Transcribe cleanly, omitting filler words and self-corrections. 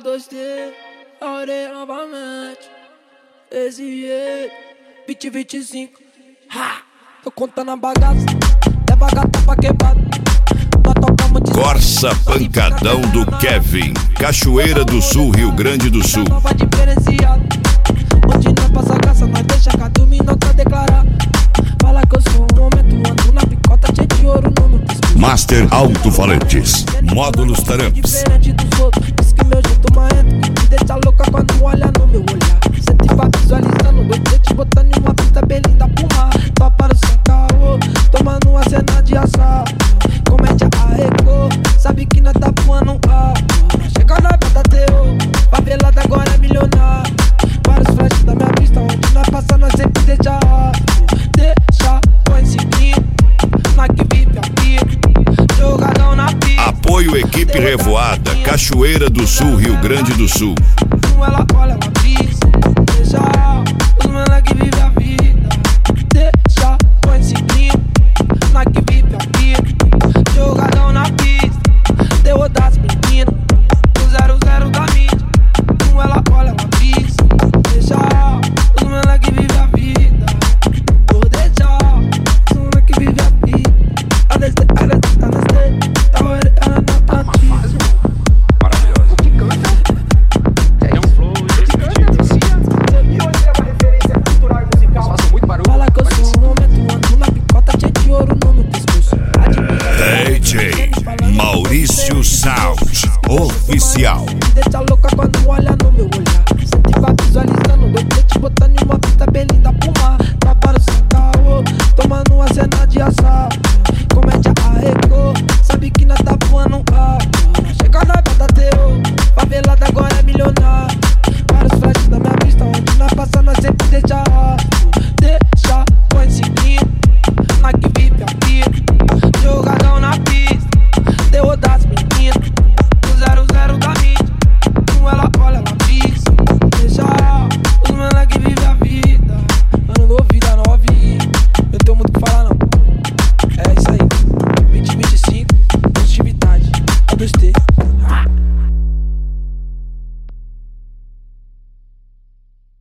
2T, orei novamente. Esse jeito, 2025. Ha! Tô contando a bagaça, leva a gata pra quebrada. Corsa Pancadão do Kevin, Cachoeira do Sul, Rio Grande do Sul. Nova diferenciada, onde nós passa graça, nós deixa cada minuto a declarar. Fala que eu sou um momento, ando na picota cheio de ouro no meu pescoço. Master Alto-Falantes, módulos Taramps. Diferente dos outros, diz que meu jeito marrento me deixa louca quando olha no meu olhar. Cê te vai visualizando, gostei te botando em uma pista bem linda pro mar. Só para o sem caô, tomando uma cena de assalto. Comédia arregou, sabe que nós tá voando alto. Chega na banda teu, favelada agora é milionário. Vários flashes da minha vista, onde nós passa nós sempre deixa alto. Deixa, põe seguindo, nós que vive aqui, jogadão na pista. Apoio Equipe Revoada, Cachoeira do Sul, Rio Grande do Sul. Ela olha, ela diz, deixa os moleque vive a vida. Deixa, põe seguindo, nós que vive aqui, jogadão na pista. Deu das meninas, o 00 da mídia. Ela olha, ela diz, deixa os moleque vive a vida. Vou deixar os moleque vive a vida. Fala que eu sou um momento, ando na picota cheio de ouro no meu pescoço. DJ Maurício Sound Oficial. Me deixa louca quando olha no meu olhar. Cê te vai visualizando, gostei te botando em uma pista bem linda pro mar. Tá para o sem caô, tomando uma cena de assalto.